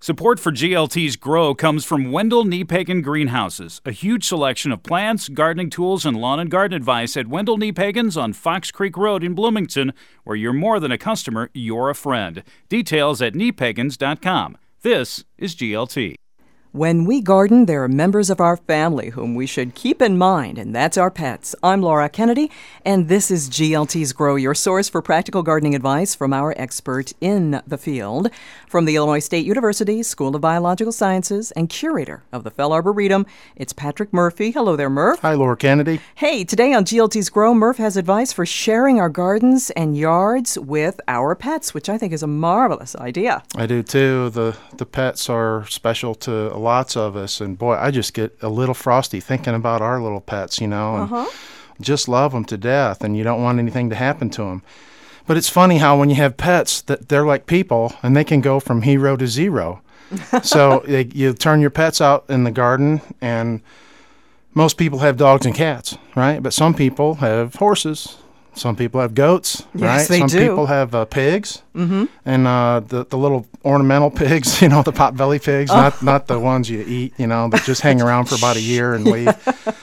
Support for GLT's Grow comes from Wendell Niepagan Greenhouses, a huge selection of plants, gardening tools, and lawn and garden advice at Wendell Niepagan's on Fox Creek Road in Bloomington, where you're more than a customer, you're a friend. Details at niepagans.com. This is GLT. When we garden, there are members of our family whom we should keep in mind, and that's our pets. I'm Laura Kennedy, and this is GLT's Grow, your source for practical gardening advice from our expert in the field. From the Illinois State University School of Biological Sciences and curator of the Fell Arboretum, it's Patrick Murphy. Hello there, Murph. Hi, Laura Kennedy. Hey, today on GLT's Grow, Murph has advice for sharing our gardens and yards with our pets, which I think is a marvelous idea. I do too. The pets are special to lots of us, and boy, I just get a little frosty thinking about our little pets, and just love them to death, and you don't want anything to happen to them. But it's funny how when you have pets, that they're like people, and they can go from hero to zero. So you turn your pets out in the garden, and most people have dogs and cats, right? But some people have horses. Some people have goats, yes, right? They Some do. people have pigs, and the little ornamental pigs, the potbelly pigs, not the ones you eat, that just hang around for about a year and leave.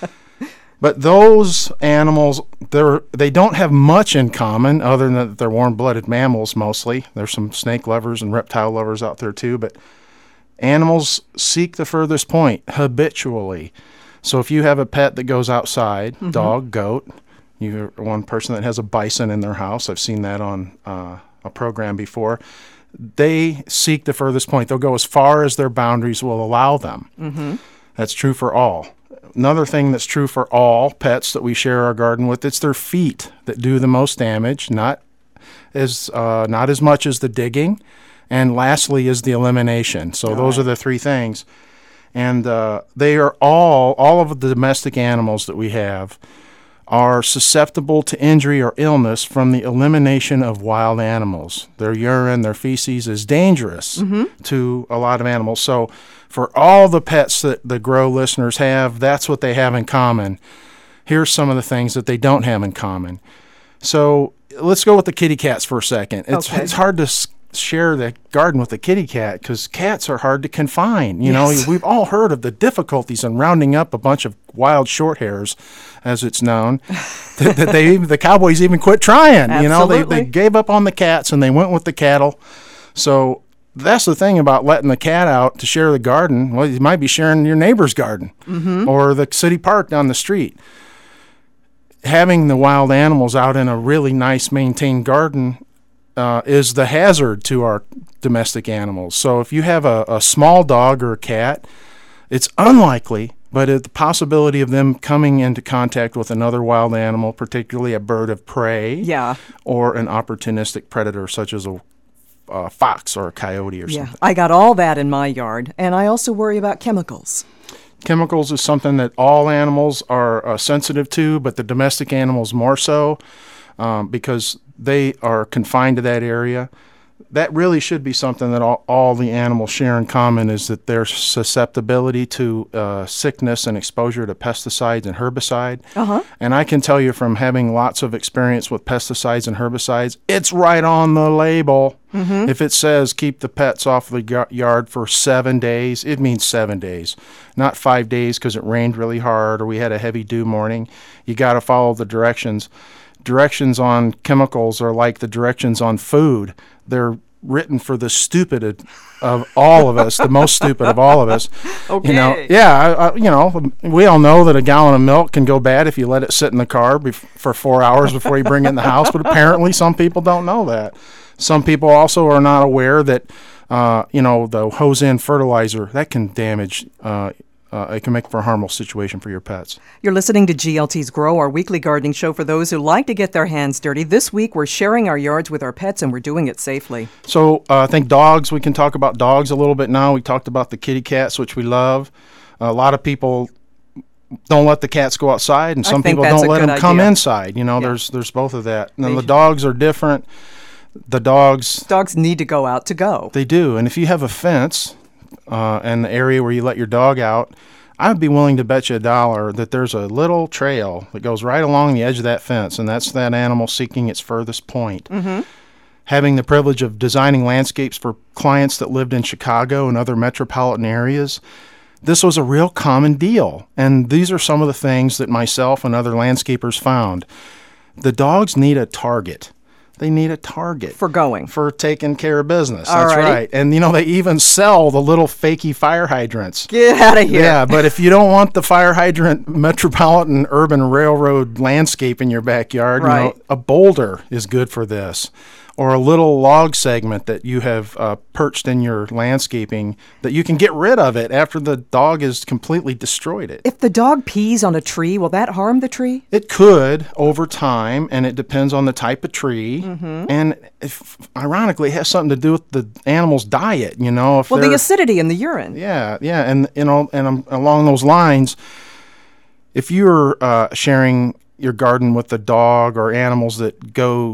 But those animals, they don't have much in common other than that they're warm-blooded mammals mostly. There's some snake lovers and reptile lovers out there too, but animals seek the furthest point habitually. So if you have a pet that goes outside, dog, goat, you're one person that has a bison in their house. I've seen that on a program before. They seek the furthest point. They'll go as far as their boundaries will allow them. That's true for all. Another thing that's true for all pets that we share our garden with, it's their feet that do the most damage, not as much as the digging, and lastly is the elimination. So those are the three things. And they are all of the domestic animals that we have are susceptible to injury or illness from the elimination of wild animals. Their urine, their feces is dangerous to a lot of animals. So for all the pets that the Grow listeners have, that's what they have in common. Here's some of the things that they don't have in common. So let's go with the kitty cats for a second. It's hard to share the garden with a kitty cat because cats are hard to confine. We've all heard of the difficulties in rounding up a bunch of wild short hairs, as it's known. The cowboys even quit trying. They gave up on the cats and they went with the cattle. So that's the thing about letting the cat out to share the garden. Well, you might be sharing your neighbor's garden or the city park down the street. Having the wild animals out in a really nice maintained garden is the hazard to our domestic animals. So if you have a small dog or a cat, it's unlikely, but the possibility of them coming into contact with another wild animal, particularly a bird of prey, or an opportunistic predator such as a fox or a coyote or something. I got all that in my yard, and I also worry about chemicals. Chemicals is something that all animals are sensitive to, but the domestic animals more so. Because they are confined to that area. That really should be something that all the animals share in common, is that their susceptibility to sickness and exposure to pesticides and herbicide. And I can tell you from having lots of experience with pesticides and herbicides, it's right on the label. If it says keep the pets off the yard for 7 days, it means 7 days, not 5 days because it rained really hard or we had a heavy dew morning. You got to follow the directions. Directions on chemicals are like the directions on food. They're written for the stupid of all of us, the most stupid of all of us. Okay. We all know that a gallon of milk can go bad if you let it sit in the car for 4 hours before you bring it in the house, but apparently some people don't know that. Some people also are not aware that, the hose-in fertilizer, that can damage it can make for a harmful situation for your pets. You're listening to GLT's Grow, our weekly gardening show for those who like to get their hands dirty. This week, we're sharing our yards with our pets, and we're doing it safely. So I think dogs, we can talk about dogs a little bit now. We talked about the kitty cats, which we love. A lot of people don't let the cats go outside, and some people don't let them come inside. There's both of that. And then the dogs are different. Dogs need to go out to go. They do. And if you have a fence and the area where you let your dog out, I would be willing to bet you $1 that there's a little trail that goes right along the edge of that fence, and that's that animal seeking its furthest point. having the privilege of designing landscapes for clients that lived in Chicago and other metropolitan areas, this was a real common deal. And these are some of the things that myself and other landscapers found. The dogs need a target. They need a target. For taking care of business. All That's righty. right. And, they even sell the little fakey fire hydrants. Get out of here. Yeah, but if you don't want the fire hydrant metropolitan urban railroad landscape in your backyard, Right. a boulder is good for this. Or a little log segment that you have perched in your landscaping that you can get rid of it after the dog has completely destroyed it. If the dog pees on a tree, will that harm the tree? It could over time, and it depends on the type of tree. And ironically, it has something to do with the animal's diet. If Well, they're- the acidity in the urine. Yeah, and along those lines, if you're sharing your garden with a dog or animals that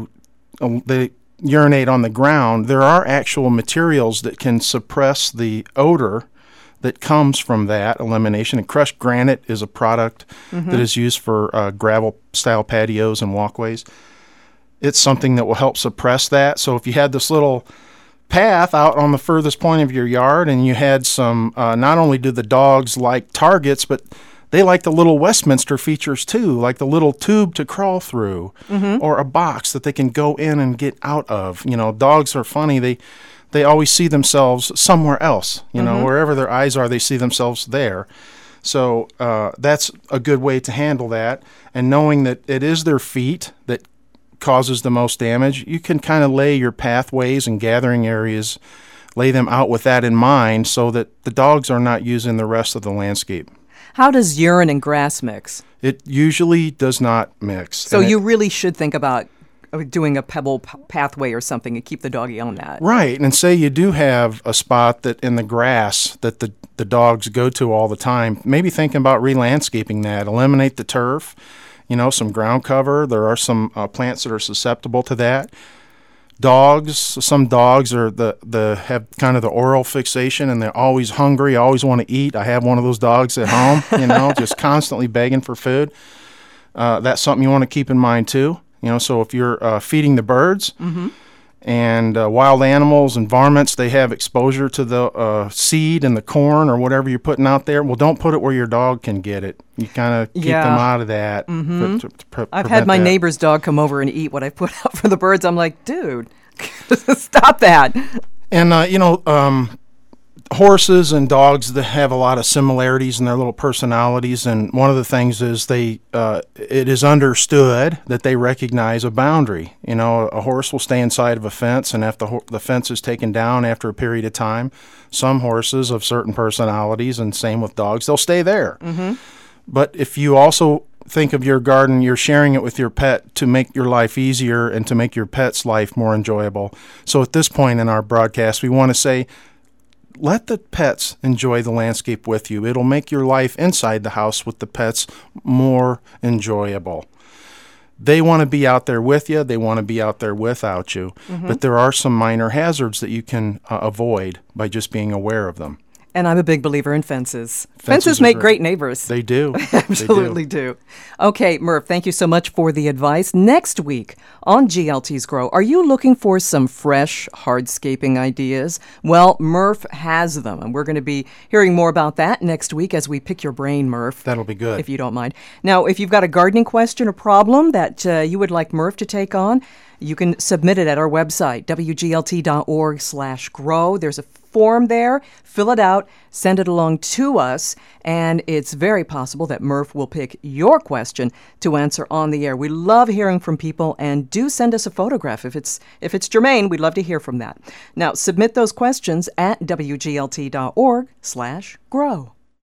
they urinate on the ground, there are actual materials that can suppress the odor that comes from that elimination. And crushed granite is a product that is used for gravel-style patios and walkways. It's something that will help suppress that. So if you had this little path out on the furthest point of your yard and you had some, not only do the dogs like targets, but they like the little Westminster features too, like the little tube to crawl through or a box that they can go in and get out of. Dogs are funny. They always see themselves somewhere else. Wherever their eyes are, they see themselves there. So that's a good way to handle that. And knowing that it is their feet that causes the most damage, you can kind of lay your pathways and gathering areas, lay them out with that in mind so that the dogs are not using the rest of the landscape. How does urine and grass mix? It usually does not mix. So you really should think about doing a pebble pathway or something and keep the doggy on that. Right. And say you do have a spot that in the grass that the dogs go to all the time, maybe thinking about re-landscaping that. Eliminate the turf, some ground cover. There are some plants that are susceptible to that. Some dogs are have kind of the oral fixation and they're always hungry, always want to eat. I have one of those dogs at home, just constantly begging for food. That's something you want to keep in mind too. So if you're feeding the birds and wild animals and varmints, they have exposure to the seed and the corn or whatever you're putting out there. Well, don't put it where your dog can get it. You kind of keep them out of that. I've had my neighbor's dog come over and eat what I put out for the birds. I'm like, dude, stop that. And, horses and dogs that have a lot of similarities in their little personalities. And one of the things is it is understood that they recognize a boundary. A horse will stay inside of a fence, and if the fence is taken down after a period of time, some horses of certain personalities, and same with dogs, they'll stay there. But if you also think of your garden, you're sharing it with your pet to make your life easier and to make your pet's life more enjoyable. So at this point in our broadcast, we want to say, let the pets enjoy the landscape with you. It'll make your life inside the house with the pets more enjoyable. They want to be out there with you. They want to be out there without you. But there are some minor hazards that you can avoid by just being aware of them. And I'm a big believer in fences. Fences make great neighbors. They do. Absolutely do. Okay, Murph, thank you so much for the advice. Next week on GLT's Grow, are you looking for some fresh hardscaping ideas? Well, Murph has them, and we're going to be hearing more about that next week as we pick your brain, Murph. That'll be good. If you don't mind. Now, if you've got a gardening question or problem that you would like Murph to take on, you can submit it at our website, wglt.org/grow. There's a form there. Fill it out, send it along to us, and it's very possible that Murph will pick your question to answer on the air. We love hearing from people, and do send us a photograph. If it's germane, we'd love to hear from that. Now, submit those questions at wglt.org/grow.